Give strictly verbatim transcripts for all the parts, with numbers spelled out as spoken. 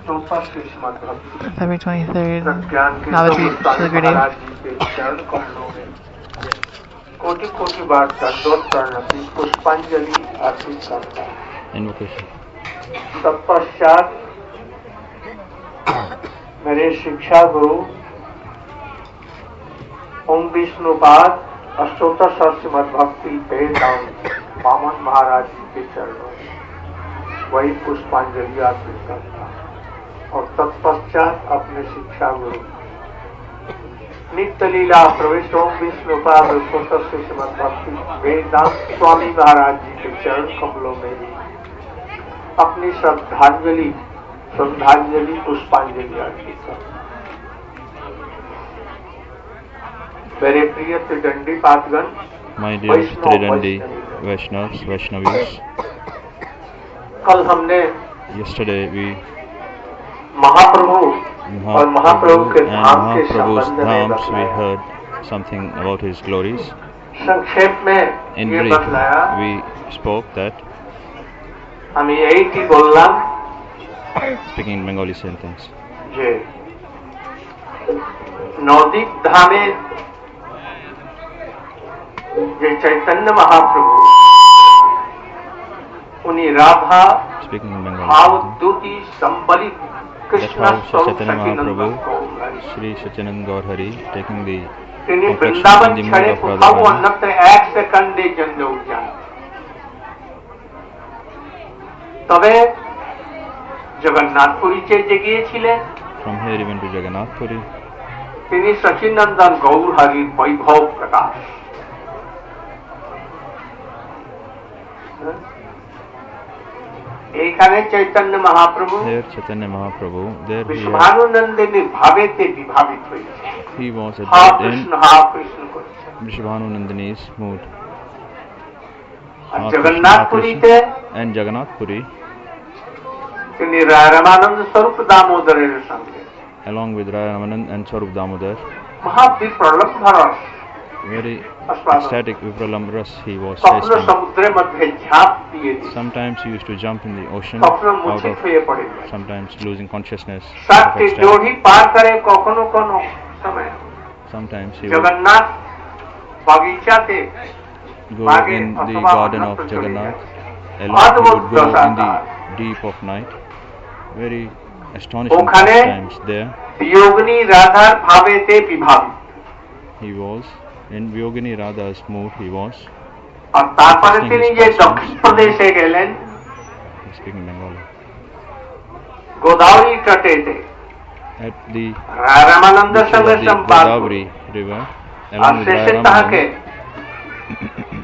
February twenty-third, Navadvip, Siliguri. कोटि कोटि बार दंडवत प्रणति पुष्पांजलि अर्पित करता है। Invocation. तत्पश्चात मेरे शिक्षा गुरु ओम विष्णुपाद अष्टोत्तर श्रीमद् भक्ति वेदांत वामन महाराज जी के चरणों वही पुष्पांजलि अर्पित करता और तत्पश्चात अपने शिक्षा गुरु नित्य लीला प्रवेश ओम विष्णुपाद अष्टोत्तर श्रीमद् भक्ति वेदांत स्वामी महाराज जी के चरण कमलों में भी अपनी श्रद्धांजलि श्रद्धांजलि पुष्पांजलि अर्पित करता। मेरे प्रिय त्रिदंडी पादगण, My dear Tridandi Vaishnavas, Vaishnavis, कल हमने yesterday we महाप्रभु और महाप्रभु के and धाम के Mahaprabhu's संबंध में dhams we बताया। heard something about his glories. संक्षेप में In ये brief, बतलाया, we spoke that, हम यही की बोललाम speaking in Bengali sentence, যে नवदीप धामे যে चैतन्य महाप्रभु उन्हीं राधा speaking in Bengali भाव sentence, द्युति संबलित that कृष्ण how स्वरूप Chaitanya Sachinandan Mahaprabhu, Sri Satyananda Gaur Hari, taking the তিনি complexion বৃন্দাবন and the ছেড়ে mood of কোথাও Radharani, অন্যত্র এক সেকেন্ডের জন্য যান। তবে জগন্নাথপুরীতে যে গিয়েছিলেন from here he went to Jagannath Puri, তিনি সচিনন্দন গৌর হরির বৈভব প্রকাশ। এইখানে Chaitanya Mahaprabhu here Chaitanya Mahaprabhu, there he, had, বিশ্বভানুনন্দিনীর ভাবেতে বিভাবিত হয়েছে। he was at Ha that Krishna end হা কৃষ্ণ করছে। Vrishabhanunandini's mood. R Ha Krishna, Ha জগন্নাথপুরীতে Krishna. And Jagannath Puri, তিনি রামানন্দ স্বরূপ দামোদরের সঙ্গে along with Ramanand and Swarup Damodar, মহাবিপ্রলভ রস very আস্বাদন। ecstatic Vipralamras he was স্বপ্ন tasting. সমুদ্রের মধ্যে ঝাঁপ দিয়ে দিল। Sometimes he used to jump in the ocean স্বপ্ন out মূর্ছিত of, হয়ে পড়ে গেল। sometimes losing consciousness. out of সাতটি ecstatic. জোড়ি পার করে কখনো কোনো সময় Sometimes he would Jagannath বাগিচাতে go বাগে in the অথবা garden of অন্যত্র চলে Jagannath, যায়। alone he অদ্ভুত would go in দশা the তার। deep of night. Very astonishing ওখানে times there. বিয়োগিনী রাধার ভাবেতে বিভাবিত। He was in Yogini Radha's mood. He was আর তারপরে তিনি যে দক্ষিণ প্রদেশে গেলেন speaking Bengali Godavari তটেতে at the রামানন্দের beaches সঙ্গে of the সম্পর্ক Godavari river, R along with শেষে Raya তাহাকে Ramanand,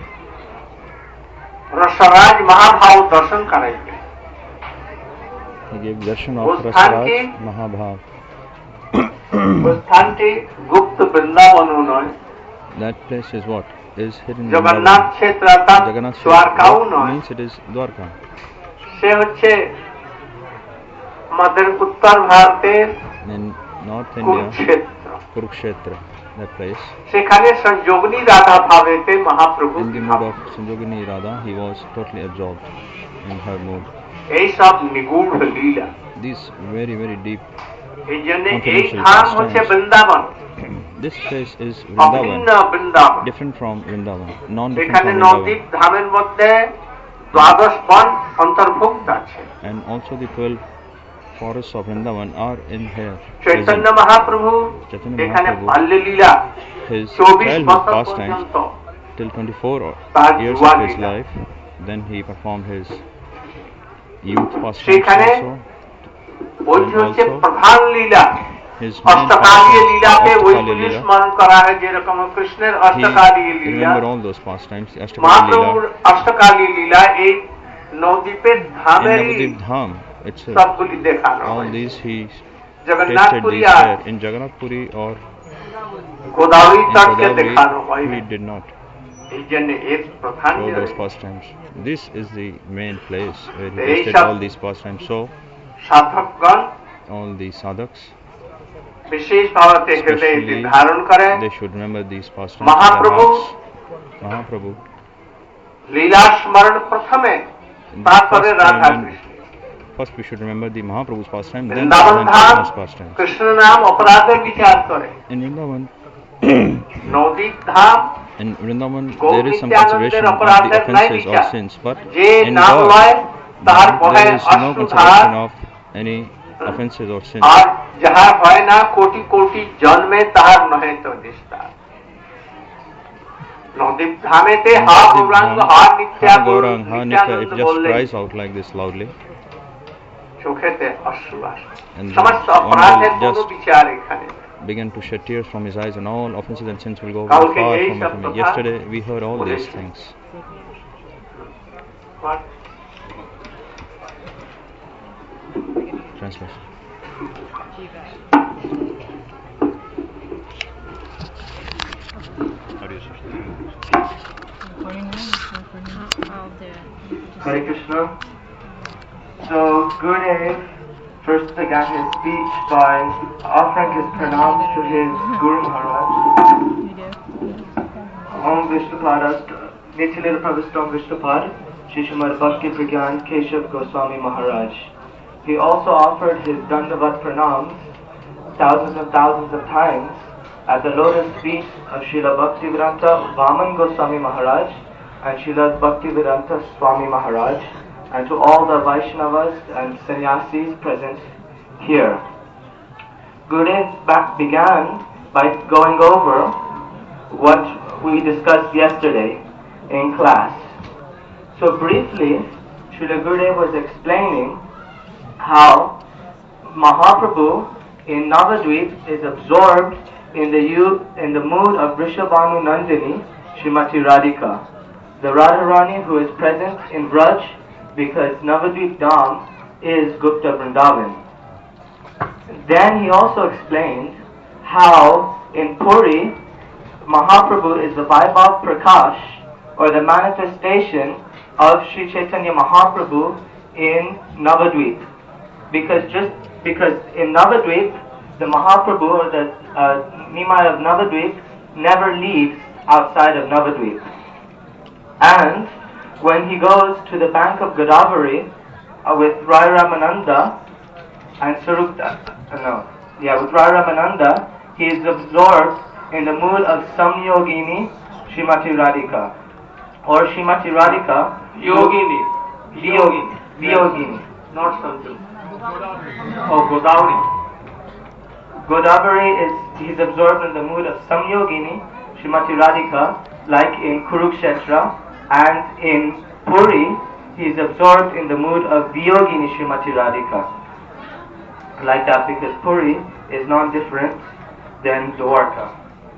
রসরাজ মহাভাব দর্শন করাইবে। he gave darshan of वो स्थान Rasaraj की- Mahabhav. ওই স্থানটি গুপ্ত বৃন্দাবনও নয়, That place is what? Is hidden in Jagannath Vrindavan. ক্ষেত্র অর্থাৎ Jagannath দ্বারকাও Kshetra নয়, means it is Dwarka. সে হচ্ছে আমাদের উত্তর ভারতের In North India, Kurukshetra. Kurukshetra, that place. সেখানে সংযোগিনী Radha ভাবেতে Mahaprabhu In the mood of Sanjogini Radha, he was totally absorbed in her mood. এই সব নিগূঢ় লীলা। These very, very deep. এই জন্য এই Confidential ধাম pastimes. হচ্ছে বৃন্দাবন, This place is অভিন্ন Vrindavan, Vrindavan. different from Vrindavan, non-different এখানে from Nabadwip Vrindavan. ধামের মধ্যে দ্বাদশ বন অন্তর্ভুক্ত আছে। And also the twelve forests of Vrindavan are in here. Chaitanya present. Mahaprabhu Chaitanya এখানে Mahaprabhu, বাল্য লীলা His চব্বিশ childhood বছর pastimes পর্যন্ত till twenty-four তার years যুবা of his Leela. life. Then he performed his youth pastimes সেখানে also. ওইটি And হচ্ছে also প্রধান লীলা। his main অষ্টকালীয় pastimes, লীলাকে Ashtakali ওইগুলি Leela. স্মরণ করা হয়, যেরকম কৃষ্ণের He অষ্টকালীয় Leela, remember all those pastimes. The Ashtakali মহাপ্রভুর Leela অষ্টকালীয় লীলা এই নদীপের in ধামেরই Navadvip Dham itself. সবগুলি দেখানো All হয়। these he Jagannath Puri tasted these R there in Jagannath Puri or Godavari in তটকে দেখানো Godavari. হয়। He did not এই জন্য এর প্রধান show those pastimes. This is the main place where he They tasted shall- all these pastimes. So সাধকগণ all the sadhaks, বিশেষ ভাবে হৃদয়ে এটি especially, ধারণ করে। they should remember these pastimes in their Mahaprabhu hearts. Mahaprabhu, লীলা স্মরণ প্রথমে, in the তারপরে first Radha time Krishna. when first we should remember the Mahaprabhu's pastime, then Vrindavan then Dham Krishna's pastime. Krishna नाम अपराधेर विचार करे। In Vrindavan, Navdeep Dham in Vrindavan, गौ there is some नित्यानंदेर consideration of the अपराधेर नहीं offences or विचार। sins, but J in नाम लय God, तार भय there is no अश्रुधार consideration of any offences or sins. और जहाँ है ना कोटि कोटि जन्मे तार नहे तो निष्ठा। नवदीप धामे ते हा गौरांग हा नित्या Gaurang, Ha Nitya, Nityanand it just बोले cries out like this loudly. चोखे ते अश्रु आसे। And समस्त one अपराधेर will कोनो just विचार एखाने begin to shed tears from his eyes, and all offences and sins will go काल far के यही from सब him. था। Yesterday we heard all बोले these थे। things. What? Translation. Hare Krishna. So Gurudev first began his speech by offering his pranams to his Guru Maharaj. Om Vishnupadas Nityananda Pravishtam Vishnupad Shishimad Bhakti Pragyan Keshav Goswami Maharaj. He also offered his Dandavat pranams thousands and thousands of times at the lotus feet of Srila Bhaktivedanta Vaman Goswami Maharaj and Srila Bhaktivedanta Swami Maharaj, and to all the Vaishnavas and sannyasis present here. Gurudev back began by going over what we discussed yesterday in class. So briefly, Srila Gurudev was explaining how Mahaprabhu in Navadvip is absorbed in the youth, in the mood of Vrishabhanu Nandini, Srimati Radhika, the Radharani who is present in Braj, because Navadvip Dham is Gupta Vrindavan. Then he also explained how in Puri, Mahaprabhu is the Vaibhav Prakash, or the manifestation of Sri Chaitanya Mahaprabhu in Navadvip. Because just because in Navadvip, the Mahaprabhu, or the uh, Nimai of Navadvip, never leaves outside of Navadvip. And when he goes to the bank of Godavari uh, with Rai Ramananda and Sarupta, uh, no, yeah, with Rai Ramananda, he is absorbed in the mood of Samyogini Srimati Radhika, or Srimati Radhika Yogini, Viyogini, Viyogini, not something. oh Godavari. Godavari is, he's absorbed in the mood of Samyogini Srimati Radhika, like in Kurukshetra, and in Puri, he is absorbed in the mood of Viyogini Srimati Radhika. Like that, because Puri is non-different than Dwarka.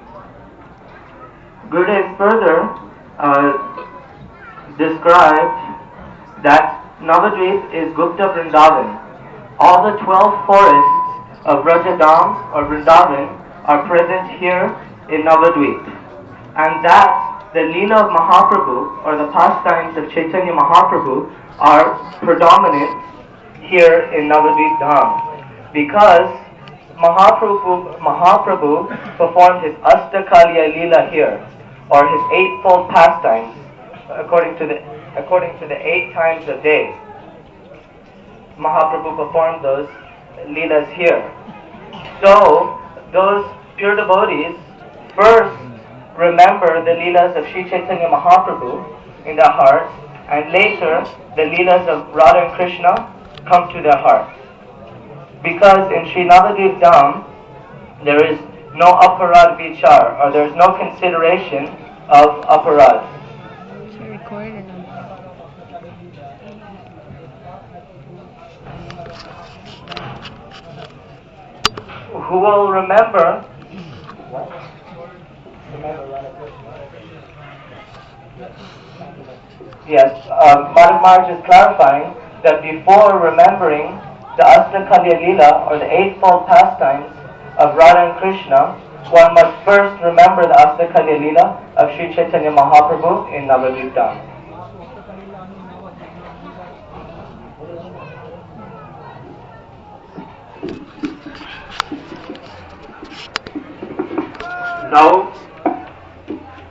Gurudev further uh, described that Navadvip is Gupta Vrindavan. All the twelve forests of Rajadam or Vrindavan are present here in Navadvip. And that the Leela of Mahaprabhu, or the pastimes of Chaitanya Mahaprabhu, are predominant here in Navadvip Dham. Because Mahaprabhu, Mahaprabhu performed his Astakaliya Leela here, or his eightfold pastimes, according to the according to the eight times a day. Mahaprabhu performed those Leelas here. So, those pure devotees first remember the Leelas of Sri Chaitanya Mahaprabhu in their hearts, and later the Leelas of Radha and Krishna come to their hearts. Because in Sri Navadvip Dham, there is no aparad vichar, or there is no consideration of aparad. Who will remember? Yes, uh, Madhav Maharaj is clarifying that before remembering the Astakalya Leela, or the eightfold pastimes of Radha and Krishna, one must first remember the Astakalya Leela of Sri Chaitanya Mahaprabhu in Navadvip Dham. Now,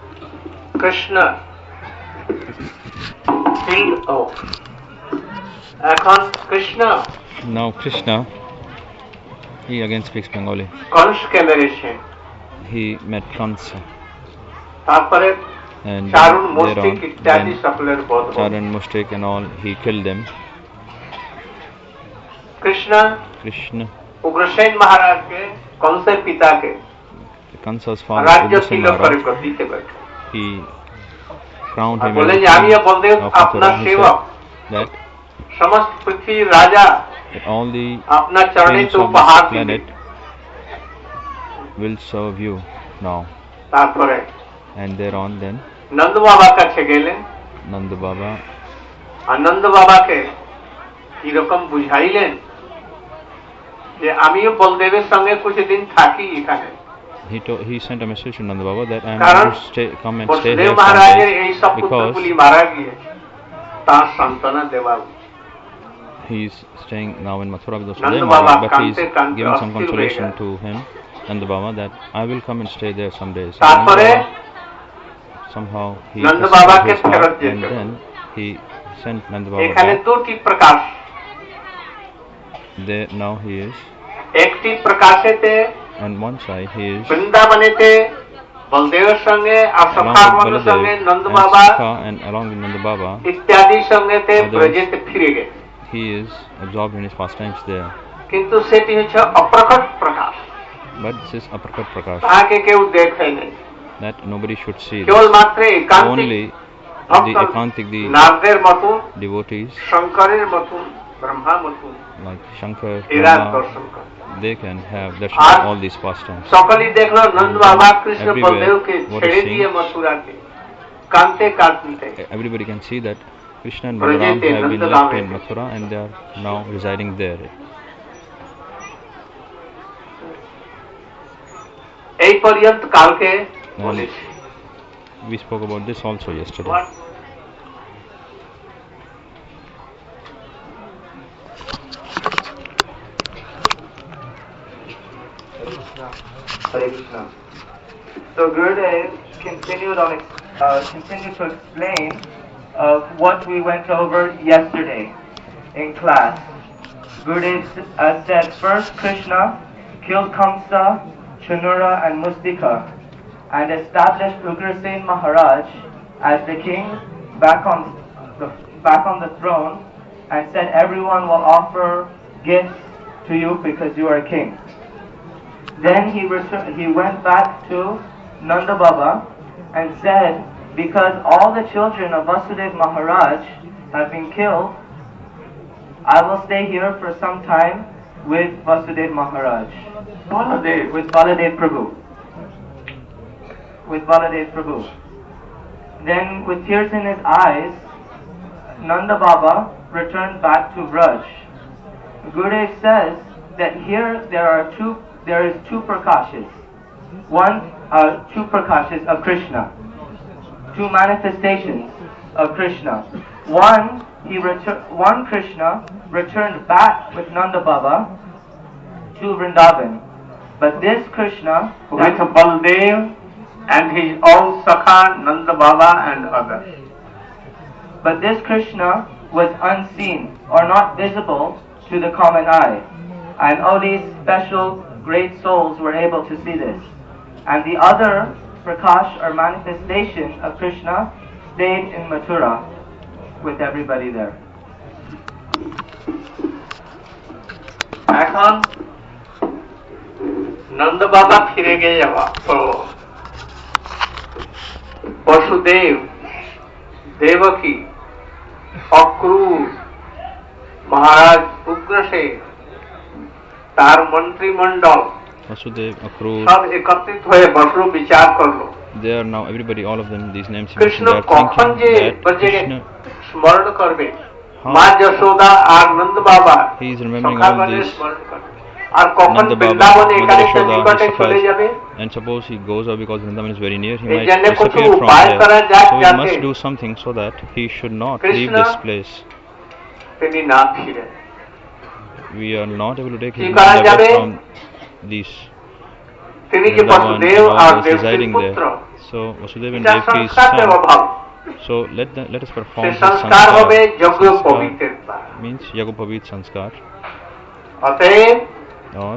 Krishna filled, oh, এখন Krishna Now Krishna, he again speaks Bengali. কংসকে মেরেছেন, He met Kansa, তারপরে and চারণ thereon, মুষ্টিক ইত্যাদি then সকলের বধ হল। Charan, Mushtik and all, he killed them. Krishna Krishna, Ugrasen মহারাজকে, কংসের পিতাকে Kansa's father, রাজ্য Ugrasen তিলক করে Maharaj, দিতে পারে। he crowned আর him বলেন as যে the আমিও king বলদেব of আপনার Mathura. He সেবক, said that সমস্ত পৃথিবীর রাজা all the আপনার চরণে kings তো of উপহার this দিবে। planet will serve you now. তারপরে And thereon then নন্দ বাবার কাছে গেলেন, Nanda Baba, আর নন্দ বাবাকে কিরকম বুঝাইলেন যে আমিও বলদেবের সঙ্গে কিছুদিন থাকি এখানে, he to- he sent a message to Nanda Baba that I am কারণ going to stay, come and stay Vasudev here মহারাজের some এই সব days because পুত্রগুলি মারা গিয়ে তার সান্ত্বনা দেওয়া উচিত। he is staying now in Mathura with Nanda Vasudeva Baba Maharaj, but he is kante kante giving some অস্থির হয়ে consolation গেলেন। to him, Nanda Baba, that I will come and stay there some days. And তারপরে Nanda Baba, somehow he Nanda has বাবাকে his heart, ফেরত and যেতে then হবে। he sent Nanda Baba এখানে back. দুটি প্রকাশ, There now he is, একটি প্রকাশেতে on one side he is বৃন্দাবনেতে বলদেবের সঙ্গে আর along সখাগণের with সঙ্গে Baladev নন্দ and বাবা Sukha, and along with Nanda Baba, ইত্যাদির সঙ্গেতে Others. ব্রজেতে ফিরে গেছে, he is absorbed in his pastimes there. কিন্তু সেটি হচ্ছে অপ্রকট প্রকাশ, But this is Uppercut Prakash, তাহাকে কেউ দেখে নেই, that nobody should see. কেবলমাত্র একান্তিক Only ভক্ত the Ekantik, the নারদের মতন, devotees শঙ্করের মতন, ব্রহ্মা মতন like Shankar, এরা Brahma, দর্শন করে। they can have darshan R of all these pastimes. সকলেই দেখলো নন্দ বাবা কৃষ্ণ Everywhere, বলদেবকে what ছেড়ে is দিয়ে seen? মথুরাকে কান্তে কাঁদতে। Everybody can see that Krishna and Brajete, Balaram have been Nandagam left in hai. Mathura and they are now residing there. এই পর্যন্ত কালকে বলেছি। We spoke about this also yesterday. What? Hare Krishna. So Gurudev continued on, uh, continued to explain uh, what we went over yesterday in class. Gurudev uh, said first Krishna killed Kamsa, Chanura and Mustika and established Ugrasen Maharaj as the king back on the, back on the throne and said everyone will offer gifts to you because you are a king. Then he returned, he went back to Nanda Baba and said, because all the children of Vasudev Maharaj have been killed, I will stay here for some time with Vasudev Maharaj, Baladev, with Baladev Prabhu, with Baladev Prabhu. Then with tears in his eyes, Nanda Baba returned back to Braj. Gurudev says that here there are two There is two prakashas, one, uh, two prakashas of Krishna, two manifestations of Krishna. One, he retur- one Krishna returned back with Nanda Baba to Vrindavan, but this Krishna With Baldev and his own Sakha, Nanda Baba and others. but this Krishna was unseen or not visible to the common eye, and only special great souls were able to see this. And the other Prakash or manifestation of Krishna stayed in Mathura with everybody there. এখন নন্দ বাবা ফিরে গিয়ে যাওয়া বসুদেব, দেবকী, অক্রূর, মহারাজ উগ্রসেন, তার মন্ত্রিমণ্ডল Vasudev, Akrur, সব একত্রিত হয়ে বসলো, বিচার করলো they are now everybody, all of them, these names you Krishna mentioned, they are কখন thinking যে that ব্রজে Krishna, স্মরণ করবে, How? মা যশোদা আর নন্দ বাবা he is remembering all সখাগণের these, স্মরণ করবে, আর কখন Nanda Baba, বৃন্দাবনে Mother এখানে Yashoda, নিকটে his চলে যাবে, and suppose he goes out because Vrindavan is very near, he এই might জন্য কিছু disappear from উপায় করা there. যাক So we যাতে must do something so that he should not leave Krishna this place. তিনি না ফিরে। We are not able to take কি him করা যাবে? from these তিনি যে Vrindavan Vasudev and R all those দেবকীর residing পুত্র, there. So Vasudeva and এটা Devki's সংস্কার son, দেওয়া ভাব, So let the, let us perform say this সংস্কার হবে sanskar. যজ্ঞ Sanskar পবিত্রের দ্বারা। means Yagopavit sanskar. অতএব Or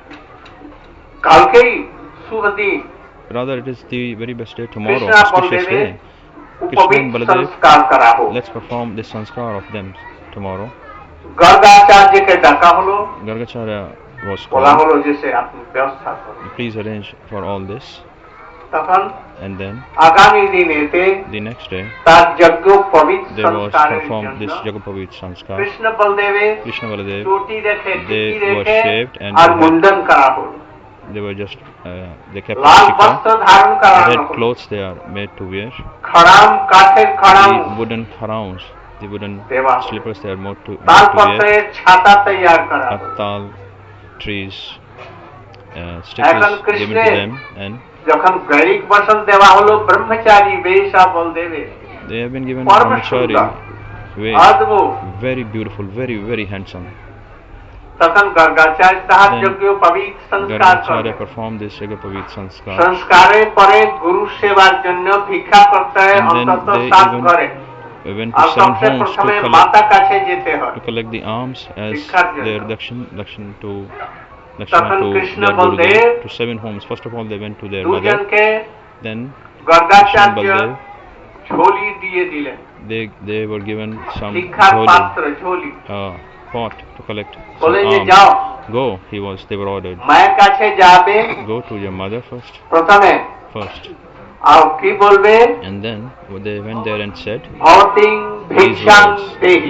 কালকেই শুভ দিন, rather it is the very best day tomorrow, Krishna auspicious বলদেবের day. Krishna উপবিত and Baladev, সংস্কার করা হোক। let's perform this sanskar of them tomorrow. গর্গাচার্যকে ডাকা হলো, Gargacharya was বলা called. হলো যে সে আপনি ব্যবস্থা করুন। Please arrange for all this. তখন And then আগামী দিনেতে the next day তার যজ্ঞ পবিত্র they was সংস্কারের performed this জন্য Yagopavit sanskar. Krishna বলদেবের Krishna Baladev, চটি রেখে they টিকি were রেখে shaved and R they had- মুন্ডন করা হলো। they were just uh, they kept Lal shikha. বস্ত্র ধারণ করানো Red হলো। clothes they are made to wear. খড়াম কাঠের খড়াম The wooden kharams, the wooden দেওয়া হলো। slippers they are made to, made to তালপত্রের wear. ছাতা তৈয়ার করা হলো। Attal trees, uh, stickers এখন given to কৃষ্ণের them, and যখন গৈরিক বসন দেওয়া হলো ব্রহ্মচারী বেশা বলদেবে, they have been given পরম brahmachari সুন্দর, way, অদ্ভুত। very beautiful, very very handsome. তখন গর্গাচার্য তাহার Then যজ্ঞ পবিত্র সংস্কার Gargacharya করলেন। performed this Yagopavit sanskar, সংস্কারের পরে গুরু সেবার জন্য ভিক্ষা করতে হয় and then অন্তত they সাত even ঘরে, went আর to seven সবচেয়ে homes to প্রথমে collect মাতা কাছে যেতে হয়। to collect the alms as ভিক্ষার জন্য। their dakshin dakshin to তখন dakshina to Krishna their Baladev Gurudev, to seven homes. First of all they went to their mother, দুজনকে then Krishna গর্গাচার্য Baladev, ঝোলি দিয়ে দিলেন, they they were given some ভিক্ষার jholi, পাত্র ঝোলি, uh, pot to collect some বলে যে alms. যাও Go, he was they were ordered, মায়ের কাছে যাবে go to your mother first প্রথমে, first আর কি বলবে, and then they went there and said, ভবতিং ভিক্ষাং দেহি,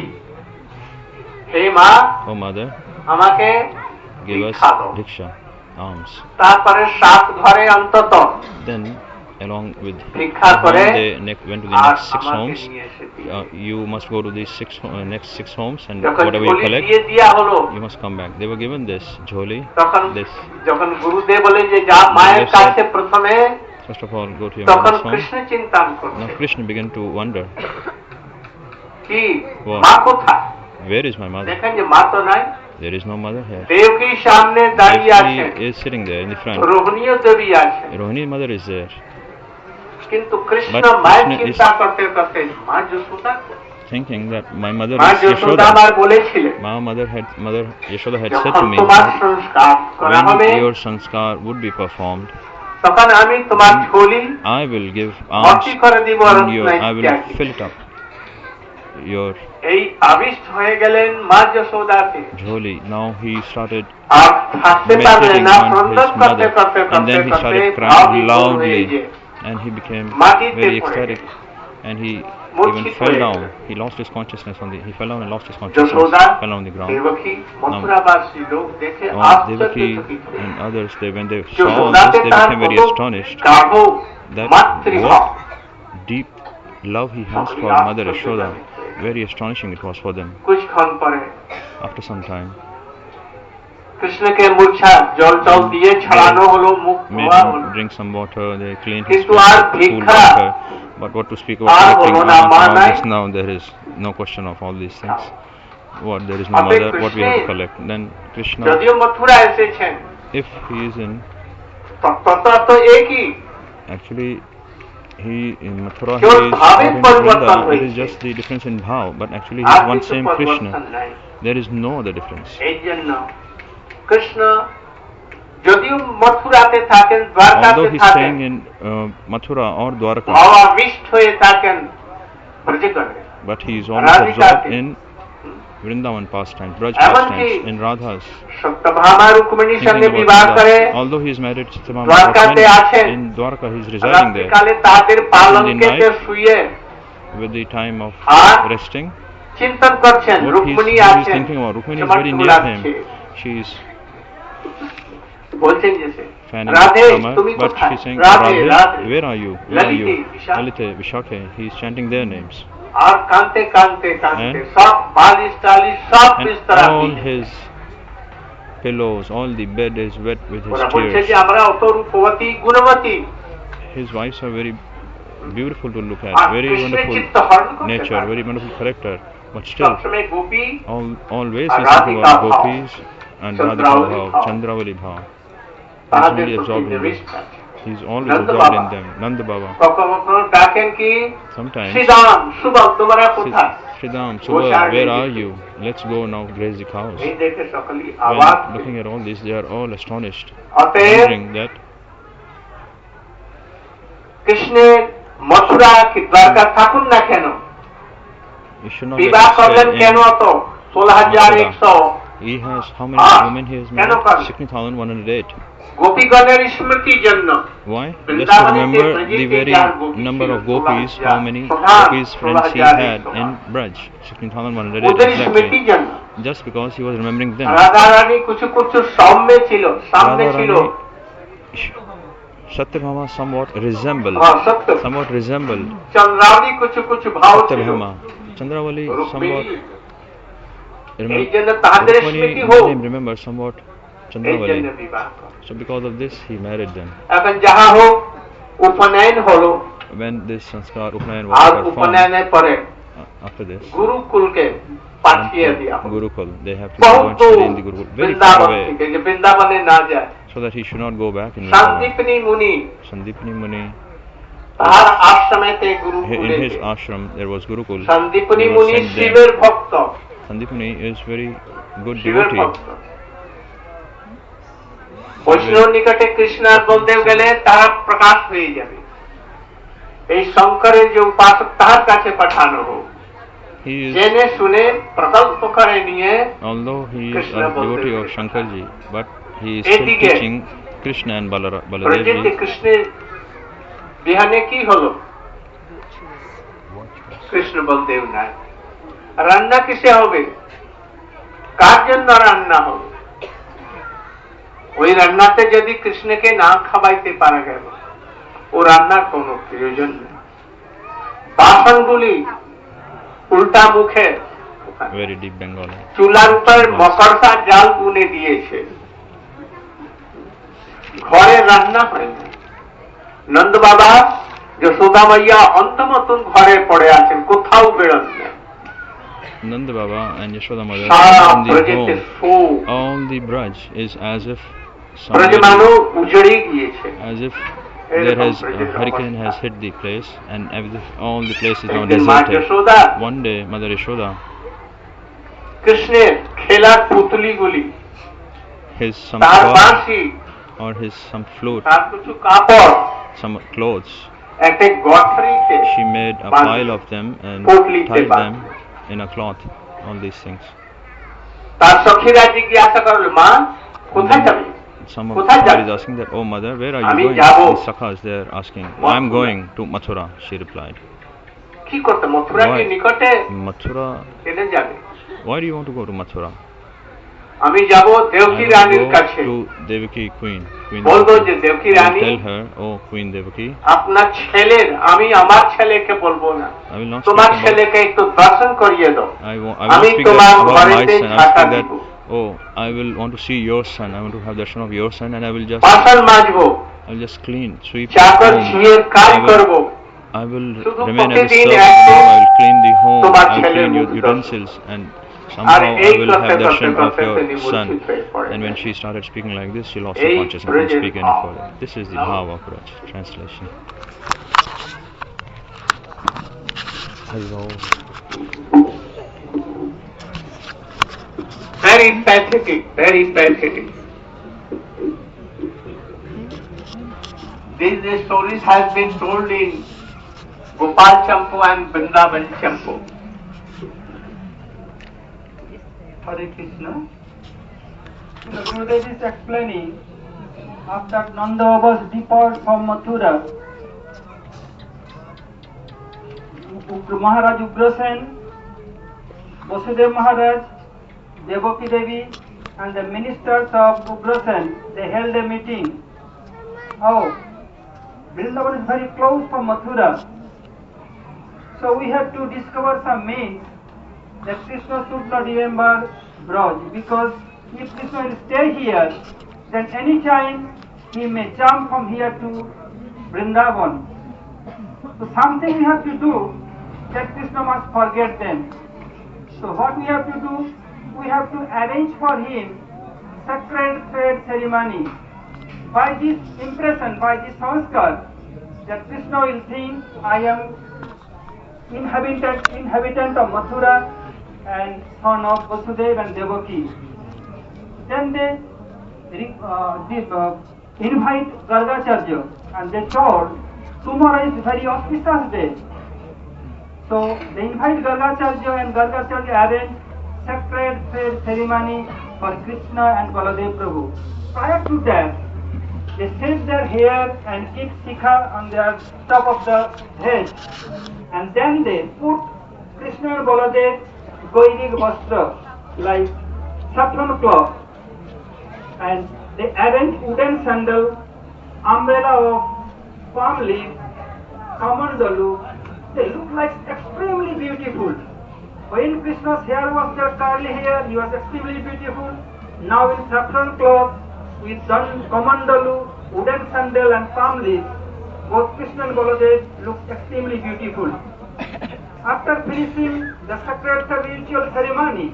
হে মা oh mother, আমাকে give us ভিক্ষা দাও। bhiksha, alms. তারপরে সাত ঘরে অন্তত Then along with ভিক্ষা the করে home, they ne- went to the R next six আমাকে homes. নিয়ে এসে দিও। Uh, you must go to these six ho- uh, next six homes, and যখন whatever you ঝোলি collect, দিয়ে দেয়া হলো, you must come back. They were given this jholi. তখন This যখন গুরুদেব বলে যে যা মায়ের Yes, sir. কাছে প্রথমে, first of all go to your তখন mother's home. কৃষ্ণ চিন্তান করছে Now Krishna began to wonder, কি Wow. মা কোথায়, where is my mother? দেখেন যে মা তো নাই, There is no mother here. Devaki সামনে দাঁড়িয়ে আছে, Devaki is sitting there in the front. রোহিণীও দেবী আছে, Rohini's mother is there, কিন্তু কৃষ্ণ But মায়ের Krishna is- চিন্তা করতে করতে মা Yashoda, thinking that my mother মা is যশোদা Yashoda. আমার বলেছিলেন My mother had mother Yashoda had said যখন to me তোমার that সংস্কার করা হবে when your sanskar would be performed, তখন আমি তোমার ঝোলি I will give alms ভর্তি করে দিব in your, I will রত্নাইত্যাদি। fill it up. Your এই আবিষ্ট হয়ে গেলেন মা যশোদাতে, jholi. Now he started আর থাকতে পারলেন meditating না, on ক্রন্দন his করতে mother, করতে and করতে then he করতে started ভাব crying বিভোর হয়ে loudly, যে and he became মাটিতে very পড়ে ecstatic, গেলেন। and he মূর্ছিত even fell হয়ে down. গেলেন। He lost his consciousness on the. He fell down and lost his consciousness. Yashoda, Fell on the ground. Devaki, মথুরাবাসী লোক দেখে All Devaki আশ্চর্যচকিত হয়ে and others, they when they saw all this, যশোদাতে they তার became very কত astonished গাঢ় that মাতৃভাব, what deep love he has for সকলেই Mother Yashoda. আশ্চর্যজনক। Very astonishing it was for them. কিছুক্ষণ পরে After some time, কৃষ্ণকে মূর্ছা জল টল দিয়ে ছাড়ানো হলো, মুখ made ধোয়া হলো, him drink some water. They cleaned his কিন্তু face আর with cool ভিক্ষা water. But what to speak R about collecting হলো না, alms মা and all নাই। this? Now there is no question of all these things. What, there is no অতএব mother? What we have to কৃষ্ণের collect? Then Krishna, যদিও মথুরা এসেছেন, if he is in, তত্ত্বতা তো একই, actually he in Mathura, he cable is, or ভাবের in পরিবর্তন Vrinda, it is হয়েছে, just the difference in bhav. But actually he R is one কিছু same পরিবর্তন Krishna. নাই। There is no other difference. এই জন্য কৃষ্ণ যদিও মথুরাতে থাকেন, দ্বারকাতে Although he is থাকেন, staying in uh, Mathura or Dwarka, ভাবাবিষ্ট হয়ে থাকেন ব্রজগণে, but he is almost Radhika absorbed ke- in Vrindavan pastimes, Braj এমনকি pastimes, in Radha's. Satyabhama রুক্মিণীর Thinking সঙ্গে about বিবাহ করে Radha. Although he is married to Satyabhama দ্বারকাতে Rukmini, আছেন, in Dwarka he is residing there. রাত্রিকালে তাদের পালঙ্কেতে night, শুয়ে With the time of R resting, চিন্তন করছেন, what he is, Rukmini what he is আছেন, thinking about, Rukmini is সমাজ very near দোলাচ্ছে। him. She is বলছেন যে সে, fanning Radhe his stomach, তুমি but কোথায়, she is saying, Radhe Radhe, Radhe, where are you? Where are ললিতে you? বিশাখে, Lalite, Vishakhe, he is chanting their names. আর কানতে কানতে কানতে And- সব বালিশ টালিশ সব And বিস্তরা all ভিজে। his pillows, all the bed is wet with his ওরা বলছে যে tears. আমরা অত রূপবতী গুণবতী, His wives are very beautiful to look R at, very কৃষ্ণের wonderful চিত্ত হরণ করতে nature, পারে। very wonderful character. But still, সবসময় Gopi all, always R he's thinking Radhika about ভাব, gopis and Radhika Chandrabali Bhav, ভাব। Chandravali Bhav. He's তাহাদের really প্রতি absorbed in this. নিবিষ্ট আছে। He's always Nanda absorbed Baba. in them. Nanda Baba. কখনো কখনো ডাকেন কি Sometimes, শ্রীদাম সুবল তোমরা কোথায় Shridham, वो Subal, शायद where नहीं are देखते। you? Let's go now graze the cows. এই দেখে সকলেই আওয়াজ When looking at all this, they are all astonished, অতএব wondering that কৃষ্ণের মথুরা কি দ্বারকা থাকুন না কেন he should not বিবাহ get করলেন stayed কেন in অত ষোলো হাজার একশো He has how many Ah, women he has কেন married? করেন? sixteen thousand one hundred eight. গোপীগণের স্মৃতির জন্য Why? Just to বৃন্দাবনে যে remember the ব্রজেতে very যার গোপী number ছিল, of gopis, ষোলো how হাজার, many প্রধান gopis ষোলো friends he হাজার had একশো। in Braj. sixteen thousand one hundred ওদের eight স্মৃতির exactly. জন্য Just because he was remembering them. Radha Rani কিছু কিছু সাম্যে ছিল সামনে ছিল Satyabhama somewhat resembled, হ্যাঁ সত্য somewhat resembled চন্দ্রাবলী কিছু কিছু ভাও ছিল Satyabhama. Chandravali somewhat রুক্মিণী এই remember. জন্য তাহাদের স্মৃতি হোক Rukmini remember somewhat এই জন্য Chandravali. বিবাহ করে। So because of this, he married them. এখন যাহা হোক উপনয়ন হলো When this sanskar Upanayan was R performed, উপনয়নের পরে uh, after this, গুরুকুলকে পাঠিয়ে দেওয়া হলো। Gurukul, they have to বহু go and study in the Gurukul, very far Vrindavan away, থেকে যে বৃন্দাবনে না যায় so that he should not go back in Vrindavan. শান্তিপনি মুনি Sandipani Muni, তাহার আশ্রমেতে in গুরুকুলে his ashram, there was Gurukul. শান্তিপনি He was মুনি sent there. শিবের ভক্ত Sandipani is very good শিবের devotee. ভক্ত বৈষ্ণব নিকটে কৃষ্ণ আর বলদেব গেলে তারা প্রকাশ হয়ে যাবে এই শঙ্করের যে উপাসক তাহার কাছে পাঠানো হোক He is, জেনে শুনে প্রকল্প করে নিয়ে although he is Krishna a devotee of Baldev. Shankarji, but he is still এদিকে teaching Krishna and Balara- প্রজিতে Baladevji. কৃষ্ণের বিহানে কি হলো কৃষ্ণ বলদেব নাই রান্না কিসে হবে কার জন্য রান্না হবে ওই রান্নাতে যদি কৃষ্ণকে না খাওয়াইতে পারা গেল ও রান্নার কোনো প্রয়োজন নেই বাসনগুলি উল্টা মুখে Very deep Bengali. চুলার উপর মকরসা জাল বুনে দিয়েছে ঘরে রান্না হয়নি নন্দ বাবা যশোদা মাইয়া অন্তমতন ঘরে পড়ে আছেন কোথাও বেরোন না Nanda Baba and Yashoda Mother Sara in the প্রজেতে home. শোক All the Braj is as if ব্রজমানু somebody, উজড়ে গিয়েছে as if there has a hurricane has hit the place and every, all the place is now একদিন মা deserted. Yashoda One day, Mother Yashoda, কৃষ্ণের খেলার পুতুলিগুলি his some তার toy বাঁশি or his some flute, তার কিছু কাপড় some clothes, একটা গঠরিতে she made a বাঁধি। pile of them and Potliতে tied বাঁধি। them in a cloth. All these things. তার সখীরা জিজ্ঞাসা করলো মা কোথায় যাবে Some of কোথায় somebody যাবে is asking that, oh mother, where are you আমি going? যাবো। The Sakhas, they are asking, Mathura. I am going to Mathura, she replied. কি করতে মথুরাকে Why? নিকটে Mathura, কেটে যাবে why do you want to go to Mathura? আমি যাব I Devaki will রানীর go কাছে to Devaki Queen. Queen বলবো Devaki. যে Devaki I will Rani tell her, oh Queen Devaki, আপনার ছেলের আমি আমার ছেলেকে বলবো না I will not speak তোমার about, ছেলেকে একটু দর্শন করিয়ে দাও I, won't, I will not আমি speak তোমার that about my ঘরেতে son. I will ঝাঁটা speak that, দিব oh, I will want to see your son. I want to have darshan of your son and I will just, বাসন মাজবো I will just clean, sweep the চাকর home. ঝিয়ের কাজ I will, করব I will শুধু remain as a প্রতিদিন servant. একদিন I will clean the home. তোমার I will ছেলের clean your মুখ utensils and R somehow I এই will করতে have করতে darshan of করতে your তিনি son. মূর্ছিত হয়ে পড়ে And when she started speaking like this, she lost এই her consciousness and couldn't ব্রজের speak any ভাব। further. This is the bhava of Braj. Translation. Hello. very pathetic very pathetic these stories has been told in Gopal Champu and Vrindavan Champu. Hare Krishna. The Gurudev is explaining after Nanda Baba's depart from Mathura, Maharaj Ugrasen, Vasudev Maharaj, Devaki Devi and the ministers of Ugrasen, they held a meeting. Oh, Vrindavan is very close from Mathura. So we have to discover some means that Krishna should not remember Braj, because if Krishna will stay here, then any time he may jump from here to Vrindavan. So something we have to do that Krishna must forget them. So what we have to do? We have to arrange for him sacred thread ceremony by this impression, by this sanskar, that Krishna will think I am inhabitant, inhabitant of Mathura and son of Vasudeva and Devaki. Then they uh, did, uh, invite Gargacharya and they told tomorrow is very auspicious day. So they invite Gargacharya and Gargacharya arranged sacred ceremony for Krishna and Baladev Prabhu. Prior to that, they shaved their hair and keep shikha on their top of the head, and then they put Krishna and Baladev Goirig Vastra like saffron cloth, and they arranged wooden sandal, umbrella of palm leaf, kamandalu. They look like extremely beautiful. When Krishna's hair was just curly hair, he was extremely beautiful. Now in saffron cloth, with kamandalu, wooden sandal and palm leaf, both Krishna and Baladev look extremely beautiful. After finishing the sacred ritual ceremony,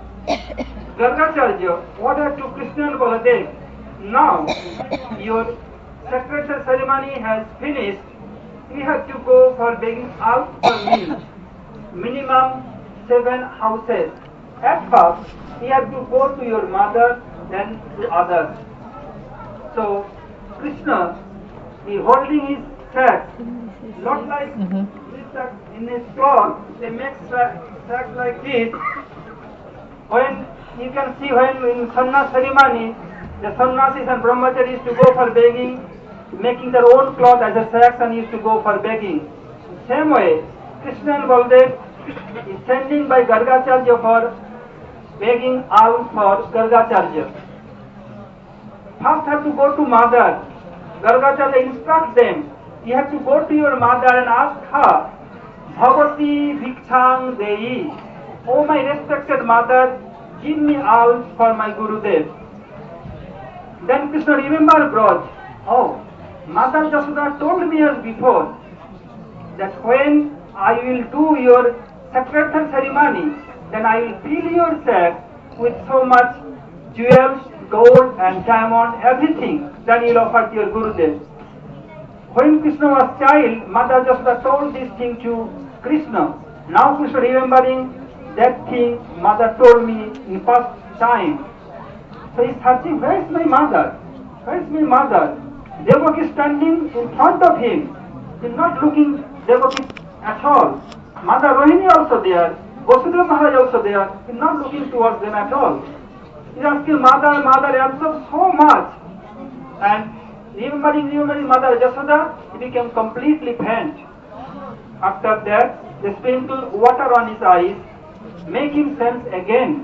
Gargacharya ordered to Krishna and Baladev, now your sacred ceremony has finished, we have to go for begging out for meal. Minimum seven houses. At first, we have to go to your mother, then to others. So, Krishna, he holding his sack, not like Mm-hmm. this sack in his cloth, they make sack, sack like this. When you can see when in sannyas ceremony, the sannyasis and brahmacharis used to go for begging, making their own cloth as a sacks and used to go for begging. Same way, Krishna and Baladev is sending by Gargacharya for begging alms for Gargacharya. First have to go to mother. Gargacharya instructs them, you have to go to your mother and ask her, Bhavati Vikshang Dei, oh my respected mother, give me alms for my Gurudev. Then Krishna remember Braj, oh, Mother Yashoda told me as before that when I will do your sacred ceremony, then I will fill your sack with so much jewels, gold and diamond, everything that you will offer to your Gurudev. When Krishna was child, Mother Yashoda told this thing to Krishna. Now Krishna remembering that thing Mother told me in past time. So he is searching, where is my mother? Where is my mother? Devaki is standing in front of him. He is not looking Devaki at all. Mother Rohini also there. Vasudeva Maharaj also there. He is not looking towards them at all. He is asking mother, mother, absorbed so much. And remembering, remembering Mother Yashoda, he became completely faint. After that, they sprinkled water on his eyes, make him sense again.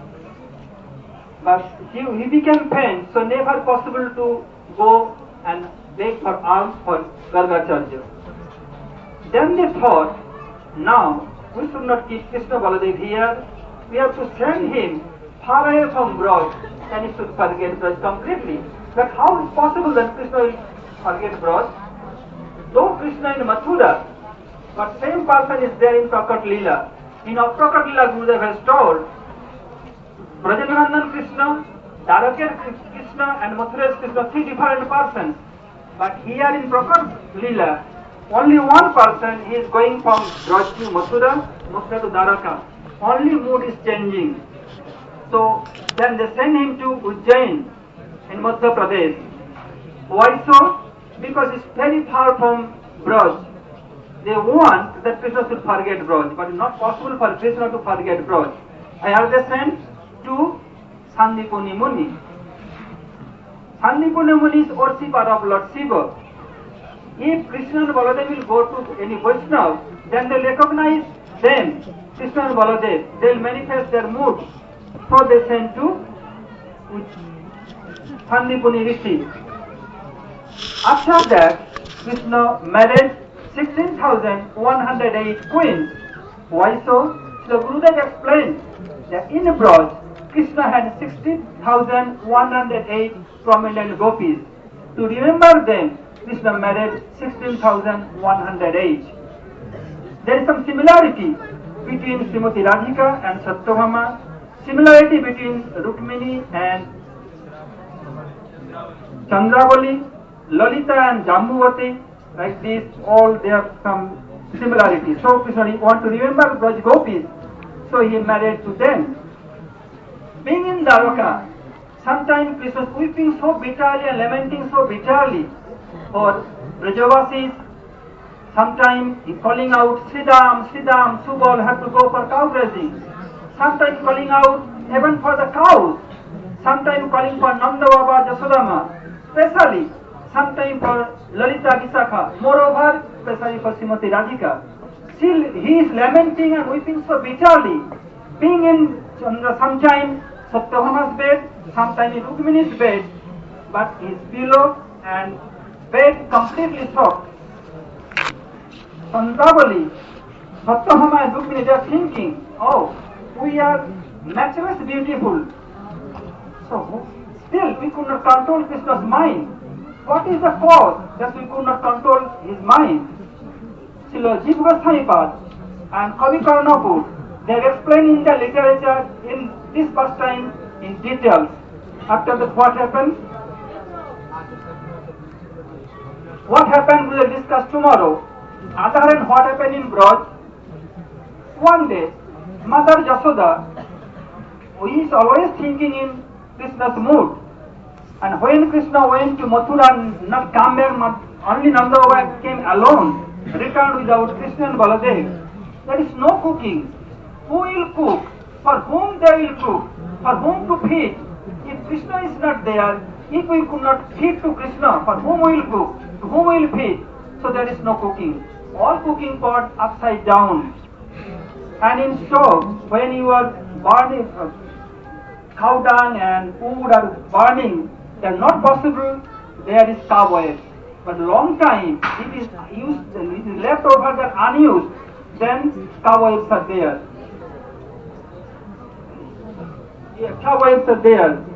But he, he became faint, so never possible to go and beg for alms for Gargacharya. Then they thought, now we should not keep Krishna Baladev here, we have to send him far away from Braj, and he should forget Braj completely. But how is possible that Krishna will forget Braj? Though Krishna in Mathura, but same person is there in Prakat Leela. In Prakat Leela, Gurudev has told, Brajanandan Krishna, Dwaraka Krishna and Mathura's Krishna, three different persons. But here in Prakat Leela, only one person, he is going from Braj to Mathura, Mathura to Dwaraka. Only mood is changing. So then they send him to Ujjain in Madhya Pradesh. Why so? Because it's very far from Braj. They want that Krishna should forget Braj, but it's not possible for Krishna to forget Braj. I have they sent to Sandipuni Muni. Sandipuni Muni is worshipper of Lord Shiva. If Krishna and Baladev will go to any Vaishnava, then they recognize them, Krishna and Baladev. They will manifest their mood. So they sent to Sandipuni Rishi. After that, Krishna married sixteen thousand one hundred eight queens. Why so? The Gurudev explained that in Braj, Krishna had sixteen thousand one hundred eight prominent gopis. To remember them, Krishna married sixteen thousand one hundred eight. There is some similarity between Srimati Radhika and Satyabhama, similarity between Rukmini and Chandravali, Lalita and Jambuvati, like this, all they have some similarity. So Krishna want to remember Braj Gopis, so he married to them. Being in Dwarka, sometimes Krishna is weeping so bitterly and lamenting so bitterly for Brajavasis. Sometimes he calling out, Sridham, Sridham, Subal have to go for cow grazing. Sometimes calling out even for the cows. Sometimes calling for Nanda Baba, Jasodama. Especially, sometimes for Lalita Visakha. Moreover, especially for Srimati Radhika. Still, he is lamenting and weeping so bitterly. Being in sometimes Satyabhama's bed, sometimes in Rukmini's bed, but his pillow and bed completely soaked. Chandravali, Satyabhama and Rukmini, they are thinking, oh, we are naturally beautiful. So, still we could not control Krishna's mind. What is the cause that we could not control his mind? Srila Jiva Goswami Pad and Kavi Karnapur, they are explaining the literature in this first time in details. After that, what happened? What happened we will discuss tomorrow. Other than what happened in Braj, one day, Mother Jasoda, who is always thinking in Krishna's mood, and when Krishna went to Mathura, not come back, only Nanda Baba came alone, returned without Krishna and Baladev. There is no cooking. Who will cook? For whom they will cook? For whom to feed? If Krishna is not there, if we could not feed to Krishna, for whom we will cook? To whom we will feed? So there is no cooking. All cooking pot upside down. And in stove, when you are burning uh, cow dung and wood are burning, they are not possible, there is cobweb. But long time, it is used, it is left over that unused, then cobwebs are there. Yeah, cobwebs are there.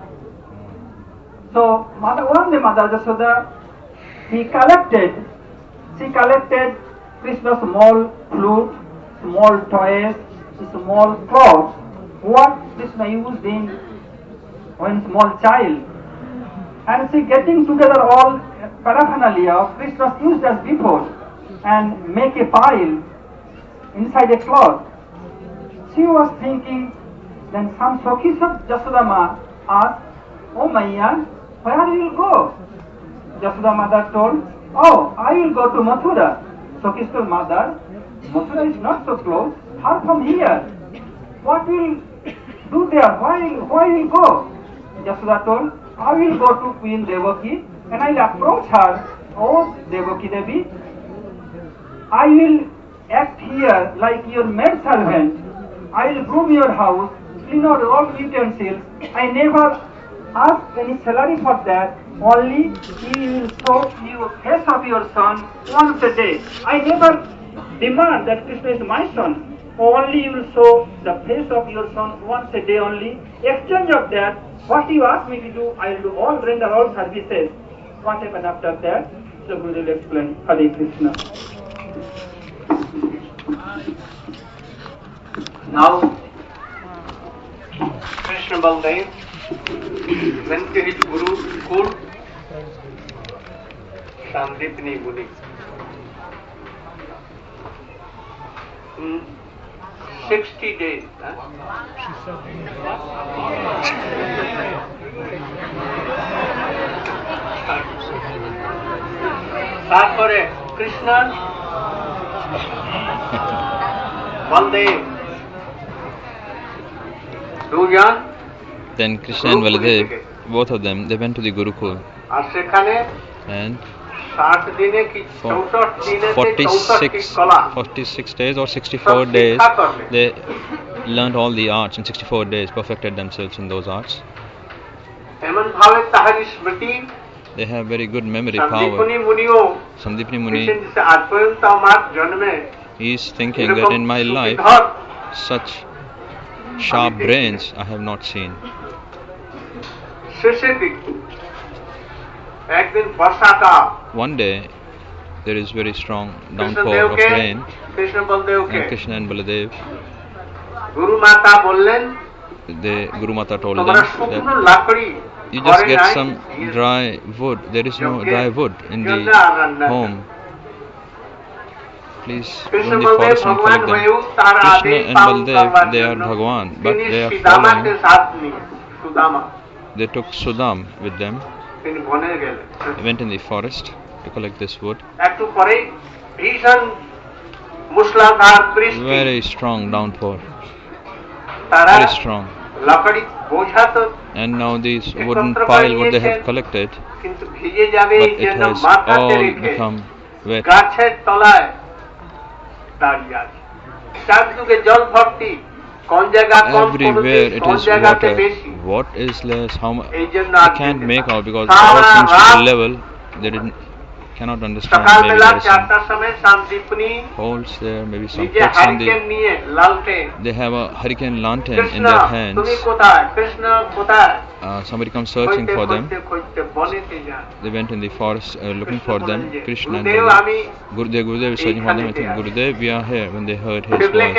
So, mother, one day Mother Jasoda, he collected, she collected Krishna's small flute, small toys, small clothes, what Krishna used in when small child. And she getting together all paraphernalia of Krishna's used as before and make a pile inside a cloth. She was thinking, then some Sakhis of Jasodama asked, oh Maiya, where will you go? Jasoda mother told, oh, I will go to Mathura. Sakhis told, mother, Mathura is not so close, far from here. What will do there? Why, why will go? Jasoda told, I will go to Queen Devaki and I will approach her. Oh, Devaki Devi, I will act here like your maid servant. I will groom your house, clean out all utensils. I never ask any salary for that. Only you will show you face of your son once a day. I never demand that Krishna is my son. Only you will show the face of your son once a day only. Exchange of that, what you ask me to do, I will do all, render all services. What happened after that? So Guru will explain. Hare Krishna. Now, Krishna Baldev went to his Guru's school, Sandipni Muni. Hmm. sixty days. Huh? তারপরে Krishna Baldev, দুজন Then Krishna and Baladev, both of them, they went to the Gurukul. আর সেখানে And ষাট দিনে কি চৌষট্টি দিনে forty-six, forty-six days or sixty-four days, they learned all the arts. In sixty-four days, perfected themselves in those arts. এমন ভাবে তাহার স্মৃতি They have very good memory সন্দীপনি power. মুনিও Sandipni Muni, আজ পর্যন্ত আমার জন্মে he is thinking that in my life, such sharp brains I have not seen. শেষের দিক একদিন বর্ষাকাল One day, there is very strong Krishna downpour of দেবকে rain, Krishna বলদেবকে and Krishna and Baladev, গুরু মাতা বললেন the Guru Mata told তোমরা them শুকনো that লাকড়ি you just get some dry wood. There is no dry wood in the home. Please go in the forest and collect them. Krishna and Baldev, they are Bhagwan, but they are following. They took Sudam with them. They went in the forest to collect this wood. Very strong downpour. Very strong. And now these wooden pile what they have collected, but it has all become wet. Everywhere it is water. What is less? How much? I can't make out because all seems to be level. They didn't. Cannot understand. Maybe there is some holes there, maybe some cracks on the. They have a hurricane lantern in their hands. Uh, somebody comes searching for them. They went in the forest uh, looking for them. Krishna and Gurudev. Gurudev, Gurudev is searching for them. I think Gurudev, we are here when they heard his voice.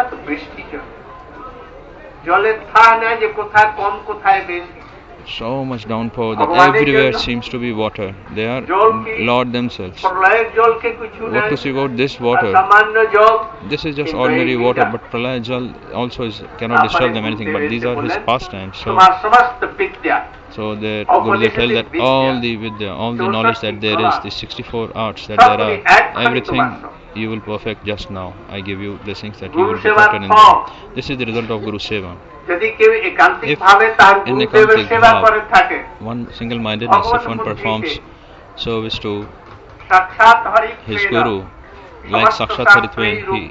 So much downpour that everywhere seems to be water. They are Lord themselves. What to see about this water? This is just ordinary water, but Pralaya Jal also is, cannot disturb them anything. But these are his pastimes. So, so the Gurudev tell that all the Vidya, all the knowledge that there is, the sixty-four arts that there are, everything you will perfect just now. I give you blessings that you will perfect in them. This is the result of Guru Seva. If in ekantik bhav, one single-mindedness, if one performs service to his Guru, like Sakshat Haritven, he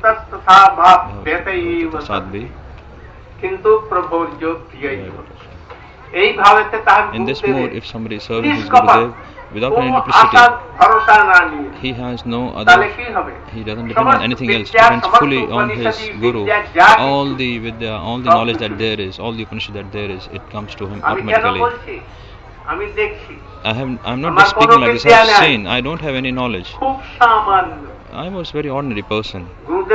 sadhvi. In this mood, if somebody serves his Gurudev without any duplicity, he has no other, he doesn't depend on anything else, depends fully on his Guru. All the Vidya, all the knowledge that there is, all the Upanishad that there is, it comes to him automatically. I have, I'm not just speaking like this, I have seen, I don't have any knowledge. I was a very ordinary person.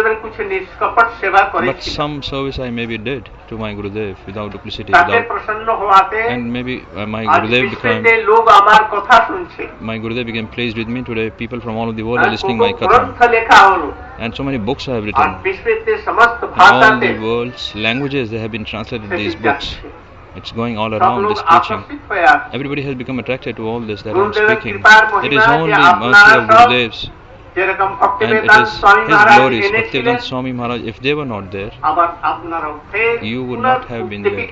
But some service I maybe did to my Gurudev without duplicity. Without, and maybe uh, my Gurudev became my Gurudev became pleased with me today. People from all over the world are listening my katha. And so many books I have written. In all the world's languages they have been translated these books. It's going all around, this preaching. Everybody has become attracted to all this that I am speaking. It is only mercy of Gurudev's. And it is his glories. Bhaktivedanta Swami Maharaj, if they were not there, you would not have been there.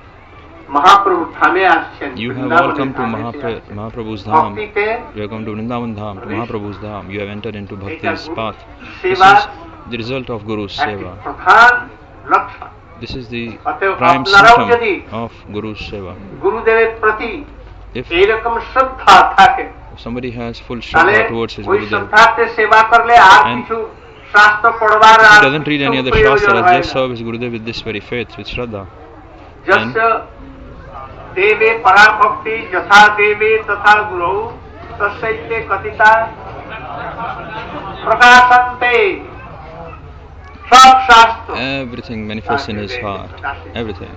You have all come to Mahapra- Mahaprabhu's Dham. You have come to Vrindavan Dham, to Mahaprabhu's Dham. You have entered into Bhakti's path. This is the result of Guru's Seva. This is the prime symptom of Guru's Seva. If somebody has full shraddha towards his Gurudev, and if he doesn't read any other shastra, just serve his Gurudev with this very faith, with shraddha. And everything manifests in his heart. Everything.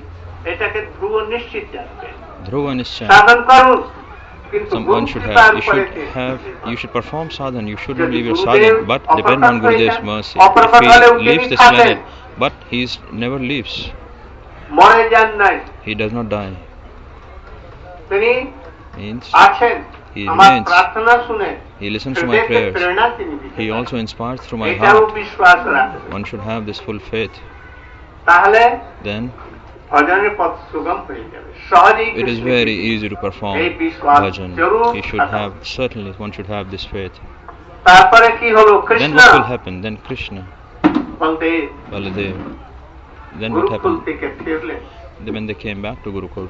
Dhruva Nishchay. Someone should have, you should have, you should perform sadhan, you shouldn't leave your sadhan, but depend on Gurudev's mercy. If he leaves this planet, but he never leaves, he does not die. Means he remains, he listens to my prayers, he also inspires through my heart. One should have this full faith. Then it is very easy to perform bhajan. He should have, certainly one should have this faith. Then what will happen? Then Krishna, Baladev. Then what happened? Then when they came back to Gurukul,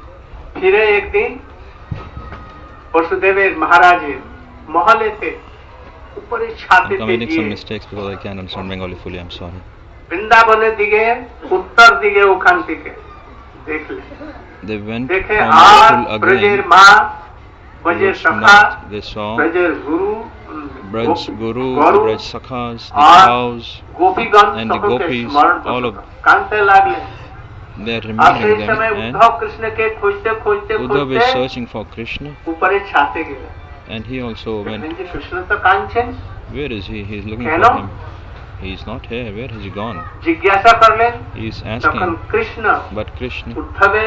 I'm committing some mistakes because I can't understand Bengali fully, I'm sorry. বৃন্দাবনের দিকে উত্তর দিকে ওখান থেকে দেখলে They went দেখে from R Gokul ব্রজের again. মা ব্রজের সখা They saw ব্রজের গুরু Braj Guru, the গরু Braj Sakhas, the R cows, গোপীগণ and the সকলকে gopis, স্মরণ all of করতে কাঁদতে লাগলেন They are removing them, and Uddhav is searching for Krishna, and he also went. Where is he? He is looking for him. He is not here. Where has he gone? He is asking. But Krishna,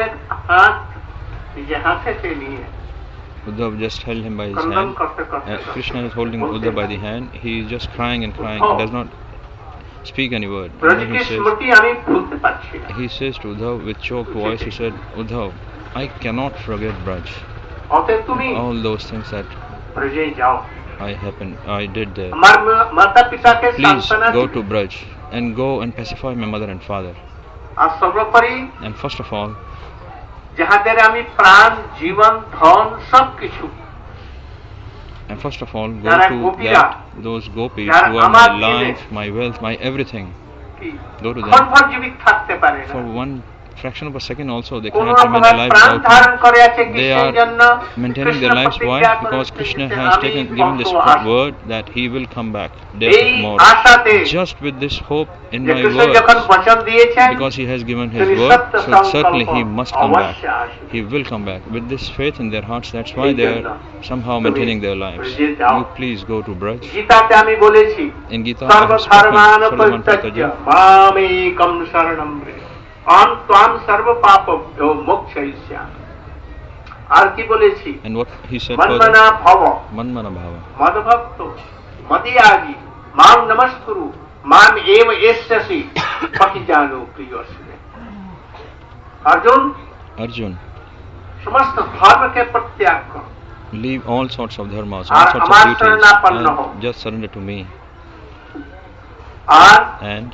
Uddhav just held him by his hand. Uh, Krishna is holding Uddhav by the hand. He is just crying and crying. He does not speak any word. And then he says, he says to Uddhav with choked voice, he said, Uddhav, I cannot forget Braj. All those things that I happened, I did there. Please go to Braj and go and pacify my mother and father. And first of all, and first of all, go to that, those gopis who are my life, my wealth, my everything. Go to them. For one fraction of a second also, they cannot remain alive without him. They are maintaining their lives. Why? Because Krishna has taken, given this word that he will come back day or tomorrow. Just with this hope in my words, because he has given his word, so certainly he must come back. He will come back. With this faith in their hearts, that's why they are somehow maintaining their lives. You please go to Braj. In Gita, I have spoken, Sarvaman Prataja. And what he said further? Manmana Bhava. Madbhakto, Madhyagi, Mam Namaskuru, Mam Eva Eshyasi, Pakijano Priyosme. Arjun, Arjun, Samasta Dharma ke pratyag karo. Leave all sorts of dharmas, all sorts of duties, and just surrender to me. And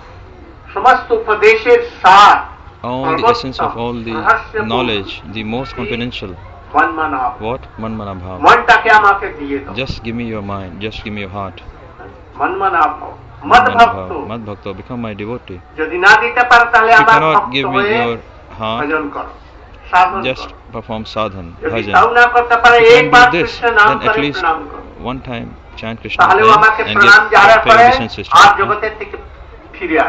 all the essence of all the knowledge, the most confidential. What? Manmana Bhava. Just give me your mind, just give me your heart. Manmana Bhava. Madbhakto, become my devotee. If you cannot give me your heart, just perform sadhan, bhajan. If you can do this, then at least one time chant Krishna and give fair obeisances to Krishna.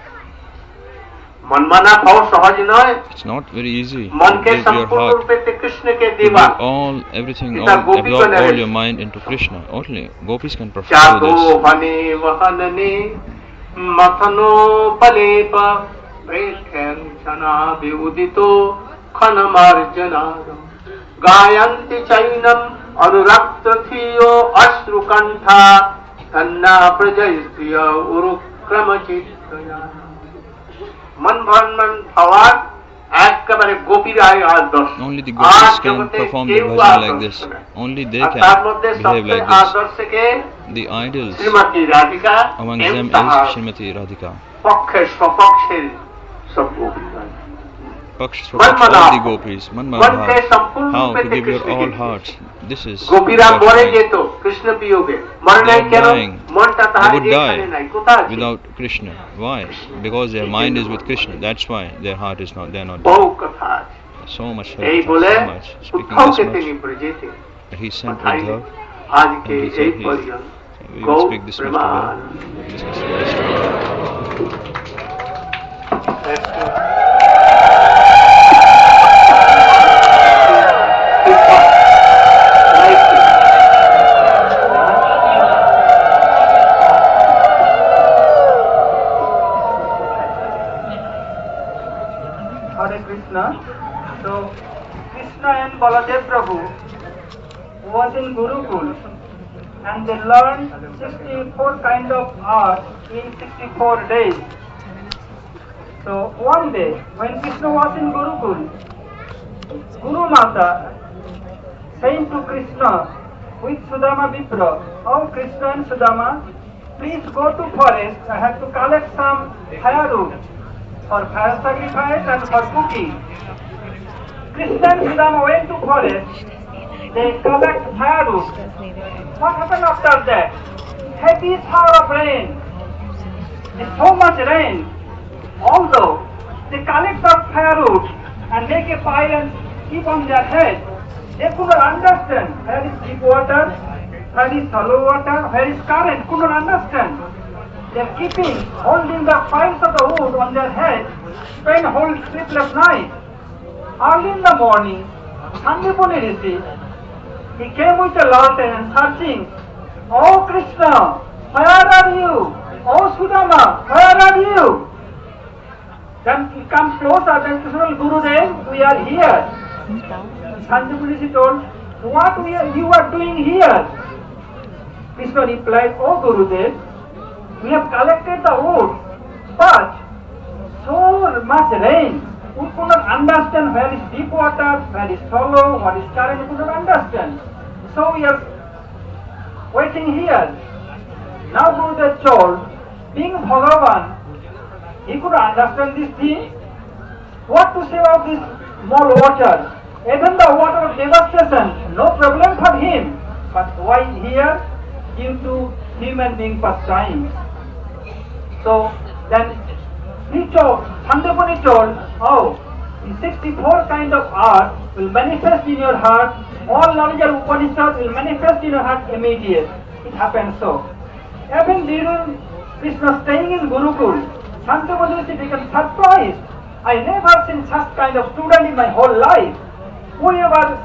It's not very easy to give your heart, to give all, everything, all, absorb all your mind into Krishna. Only gopis can perform this. Only the gopis can perform the bhajan like this. Only they can behave like this. The idols among them is Srimati Radhika. Paksh Svapaksh, all the gopis. Manmana Bhava. How to give your all hearts. This is they are dying. They would die without Krishna. Why? Because their mind is with Krishna. That's why their heart is not. They are not dying. So much faith, so much. Speaking this much, that he sent Uddhav, and he said he, we will speak this much together. This is the best. So, Krishna and Baladev Prabhu was in Gurukul and they learned sixty-four kind of art in sixty-four days. So, one day when Krishna was in Gurukul, Guru Mata saying to Krishna with Sudama Vipra, "Oh Krishna and Sudama, please go to forest, I have to collect some firewood for fire sacrifice and for cooking." Krishna and Sudama went to forest, they collect firewood. What happened after that? Heavy shower of rain. There's so much rain. Although they collect the firewood and make a pile and keep on their head, they could not understand where is deep water, where is shallow water, where is current, could not understand. They are keeping, holding the piles of the wood on their head, spend whole sleepless night. Early in the morning, Sandipani Rishi, he came with a lantern and searching, "Oh Krishna, where are you? Oh Sudama, where are you?" Then he comes closer, then Krishna, "Gurudev, we are here." Sandipani Rishi told, "What we are, you are doing here?" Krishna replied, "Oh Gurudev, we have collected the wood, but so much rain, we could not understand where is deep water, where is shallow, what is current, we could not understand. So we are waiting here." Now Gurudev told, being Bhagavan, he could understand this thing. What to say of this small water? Even the water of devastation, no problem for him. But why here? Due to human being pastime. So then he told, Sandipani told, "Oh, the sixty-four kind of art will manifest in your heart, all knowledge of Upanishad will manifest in your heart immediate." It happened so. Even during Krishna staying in Gurukul, Sandipani became surprised. I never seen such kind of student in my whole life. Whoever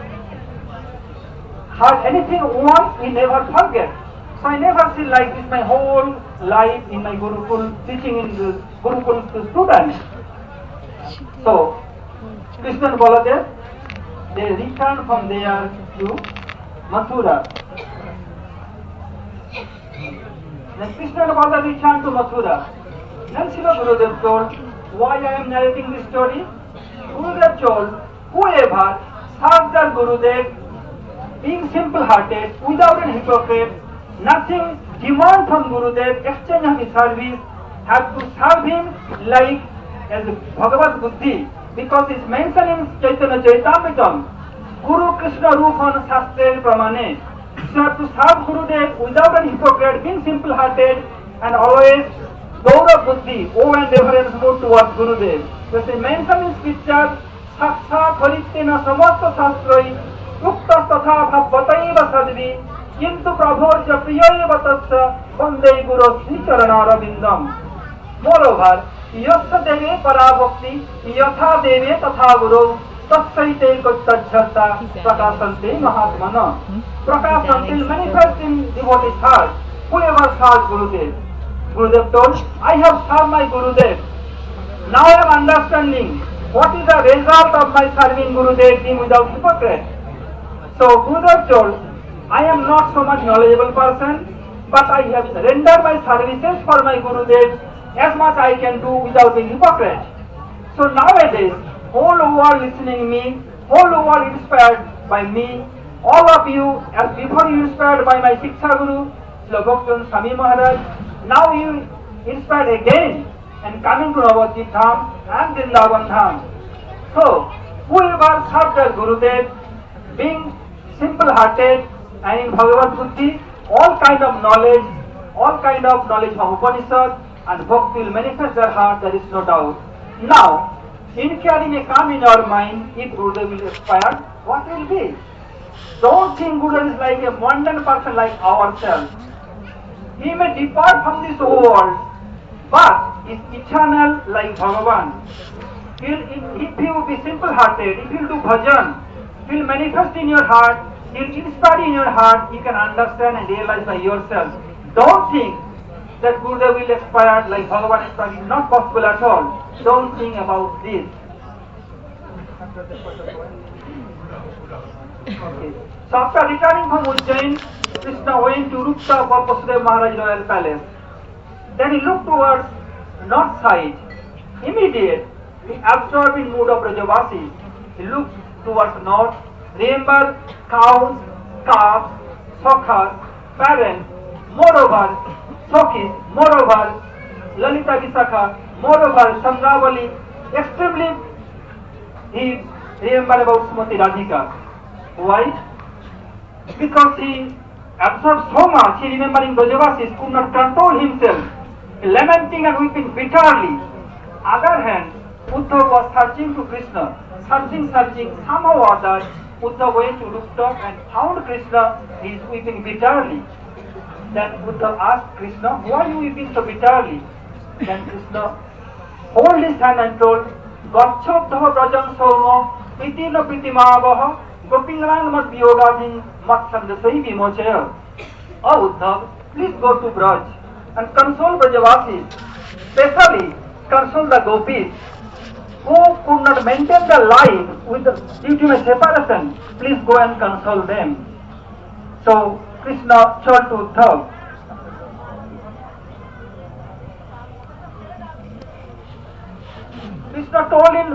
heard anything once, he never forget. So I never see like this my whole life in my Gurukul, teaching in the Gurukul to students. So, Krishna and Baladev, they returned from there to Mathura. Then Krishna and Baladev returned to Mathura. Then Srila Gurudev told, why I am narrating this story? Gurudev told, whoever serves their Gurudev, being simple-hearted, without an hypocrite, nothing demand from Gurudev, exchange of his service, have to serve him like as Bhagavad Buddhi, because it's mentioned in Chaitanya Charitamritam, Guru Krishna Rupam Shastre Pramane. So have to serve Gurudev without an hypocrite, being simple-hearted, and always Gaura Buddhi, owe and reverence more towards Gurudev. So it's mentioned in scripture, Saksha Paritena Samasta Sastroi, Ukta Tatha Bhavataiva Sadvi, Kintu Prabhorja Priyaiva Tatsa, Vande Guru Sri Charanarabindam. Moreover, Yasya Deve Parabhakti, Yatha Deve Tatha Guru, Tatsaite Gottajhata, Prakasante Mahatmana. Prakasante will manifest in devotee's heart, whoever serves Gurudev. Gurudev told, I have served my Gurudev. Now I am understanding what is the result of my serving Gurudev being without hypocrite. So Gurudev told, I am not so much knowledgeable person, but I have rendered my services for my Gurudev as much I can do without being hypocrite. So nowadays, all who are listening me, all who are inspired by me, all of you, as before you inspired by my Shiksha Guru, Srila Bhaktivinoda Swami Maharaj, now you inspired again and coming to Navadvip Dham and Vrindavan Dham. So, whoever served their Gurudev, being simple-hearted and in Bhagavad Buddhi, all kind of knowledge, all kind of knowledge from Upanishad and Bhakti will manifest their heart, there is no doubt. Now, inquiry may come in your mind, if Gurudev will expire, what will be? Don't think Gurudev is like a mundane person like ourselves. He may depart from this world, but is eternal like Bhagavan. He'll, if he will be simple-hearted, if he will do bhajan, he will manifest in your heart, he will inspire in your heart, you can understand and realize by yourself. Don't think that Gurudev will expire like Bhagavan expired. It's not possible at all. Don't think about this. Okay. So after returning from Ujjain, Krishna went to rooftop of Vasudeva Maharaj royal palace. Then he looked towards north side. Immediate, the absorbing mood of Brajavasi. He looked towards north. Remember cows, calves, sokhas, parents, moreover, Sokhis, moreover, Lalita Visakha, moreover, Chandravali. Extremely, he remembered about Srimati Radhika. Why? Because he absorbed so much, he remembering Brajavasis, could not control himself, lamenting and weeping bitterly. Other hand, Uddhava was searching to Krishna, searching, searching, somehow or other, Uddhava went to rooftop and found Krishna, he is weeping bitterly. Then Uddhava asked Krishna, why are you weeping so bitterly? Then Krishna hold his hand and told, Gacchobdha brajam somo itina pritimavaha gopingrang mat viyogadhin mat sandasai vimochaya. Oh Uddhava, please go to Braj and console Brajavasis, especially console the gopis who could not maintain the life with the, due to a separation. Please go and console them. So Krishna told to Uddhava. Krishna told in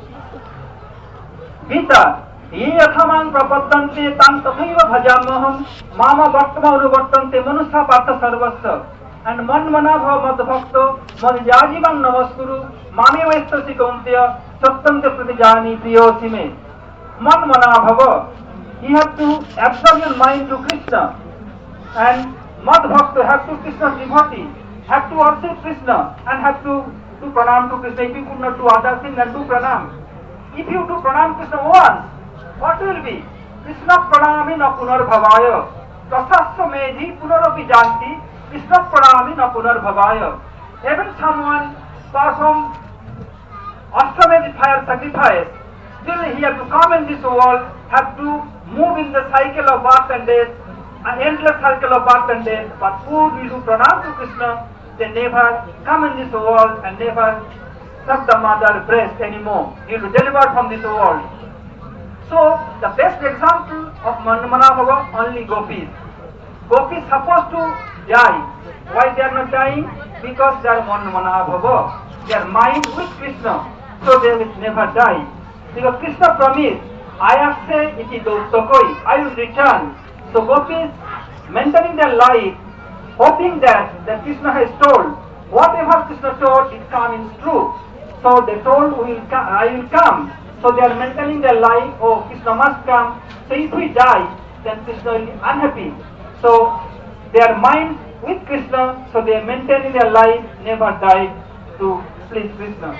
Gita, ye yathamang prapaddante tan tathaiva bhajamaham mama bhaktama anuvartante manusha partha sarvasya. And man mana bhava mad bhakto man yajivang namaskuru mame vaistasi kaunteya sattante pratijani priyosi me. Man mana bhava, you have to absorb your mind to Krishna, and mad bhakto have to Krishna's devotee, have to worship Krishna and have to do pranam to Krishna. If you could not do other things, then do pranam. If you do pranam Krishna once, what will be? Krishna pranami na punar bhavaya tasasya medhi punarapi janti Krishna pranami na punar bhavaya. Even someone perform Ashtamedhi fire sacrifice, still he has to come in this world, have to move in the cycle of birth and death, an endless cycle of birth and death. But who will do pranam to Krishna, they never come in this world and never suck the mother breast anymore. He will be delivered from this world. So the best example of Manmana Bhava, only gopis. Gopis supposed to die. Why they are not dying? Because they are Manmana Bhava. Their mind with Krishna, so they will never die. Because Krishna promised, Ayasya iti dauttakoi, I will return. So gopis maintaining their life, hoping that, that Krishna has told, whatever Krishna told, it comes true. So they told, we will come, I will come. So they are maintaining their life, oh, Krishna must come. So if we die, then Krishna will be unhappy. So their mind with Krishna, so they are maintaining their life, never died to please Krishna.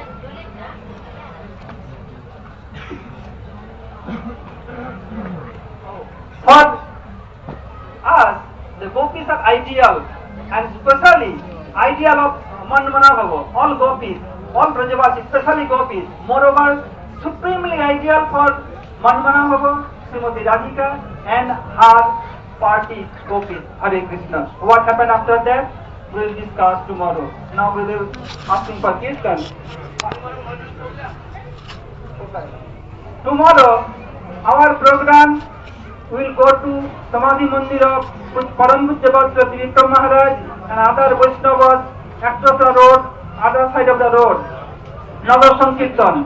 For us, the gopis are ideal, and especially ideal of Manmana Bhava, all gopis, all Brajavasis, especially gopis. Moreover, supremely ideal for Manmana Bhava, Srimati Radhika and her party gopis. Hare Krishna. What happened after that? We will discuss tomorrow. Now we will asking for Kirtan. Tomorrow, our program will go to Samadhi Mandir of Param Pujya Bhakta Vikram Maharaj and other Vaishnavas across the road, other side of the road. Nagar Sankirtan.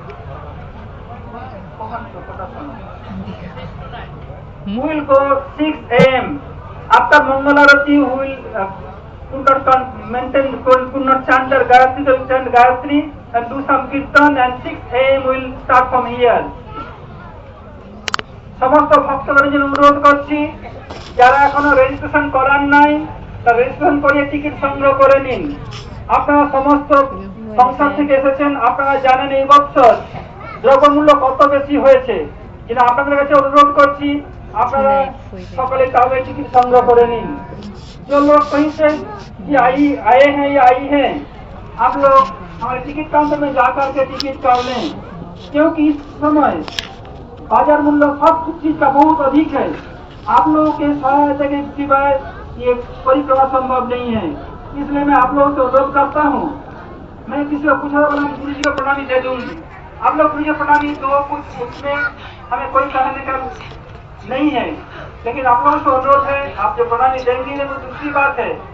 We will go six a m After Mangalarati, we will uh, could not maintain, could not chant their Gayatri, they will chant Gayatri and do some Kirtan, and six a m we will start from here. সমস্ত ভক্তগণের জন্য অনুরোধ করছি, যারা এখনো registration করান নাই, তারা registration করে টিকিট সংগ্রহ করে নিন। আপনারা সমস্ত সংসার থেকে এসেছেন, আপনারা জানেন এই বছর দ্রব্যমূল্য কত বেশি হয়েছে, কিন্তু আপনাদের কাছে অনুরোধ করছি আপনারা সকলে তাহলে টিকিট সংগ্রহ করে নিন। जो लोग कहीं से आई आए हैं या आई हैं, आप लोग हमारे टिकट काउंटर में जाकर के टिकट कर लें, क्योंकि इस समय बाजार मूल्य सब चीज का बहुत अधिक है। आप लोगों के सहायता के सिवाय ये परिक्रमा संभव नहीं है, इसलिए मैं आप लोगों से अनुरोध करता हूँ। मैं किसी को पूछा बोला गुरु जी को प्रणामी दे दूंगी, आप लोग गुरु जी प्रणामी दो, कुछ उसमें हमें कोई कहने का नहीं है, लेकिन आप लोगों से अनुरोध है, आप जो प्रणामी देंगे तो दूसरी बात है।